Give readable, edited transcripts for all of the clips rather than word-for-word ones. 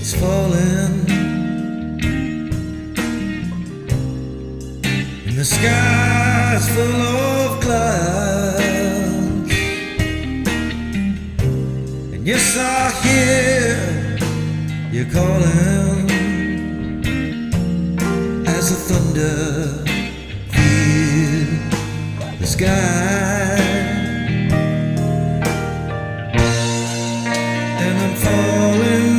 it's falling, and the sky's full of clouds, and yes, I hear you calling as the thunder fills the sky. And I'm falling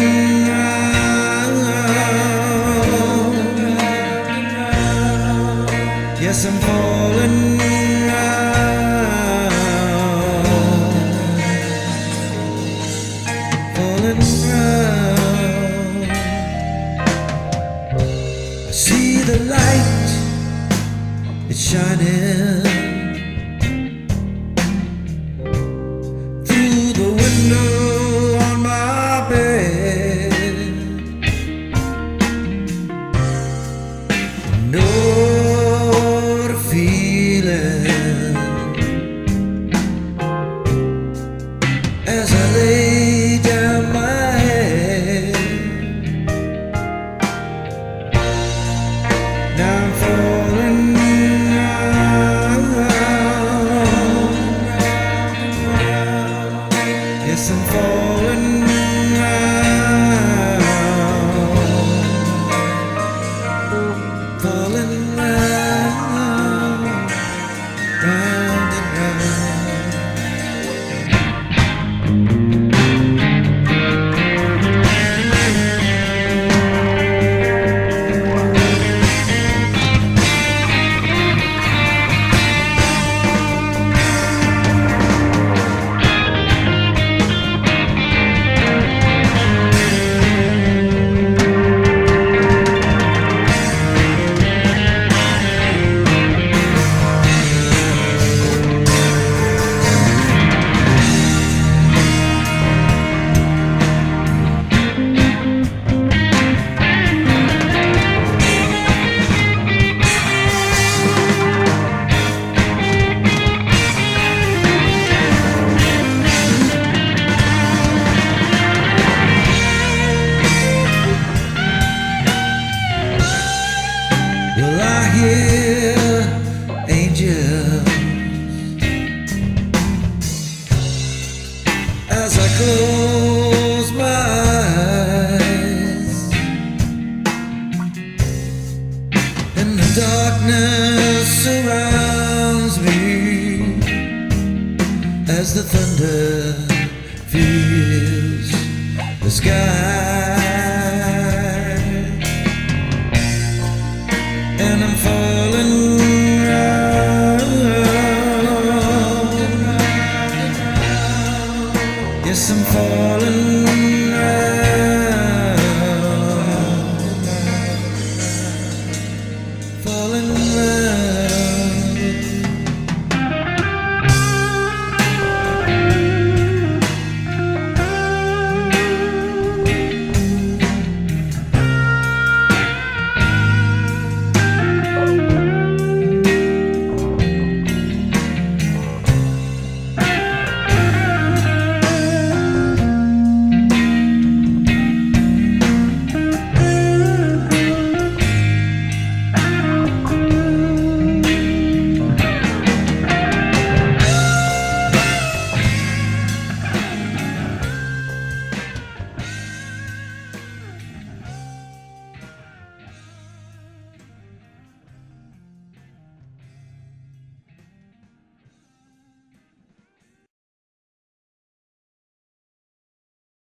round, yes, I'm falling round. I see the light, it's shining through the window on my bed. I know the feeling as I lay down my head. Now I'm falling round, yes, I'm falling round, falling round, round and round. Well, I hear angels as I close my eyes, and the darkness surrounds me as the thunder fills the sky. And I'm falling round, yes, I'm falling round, falling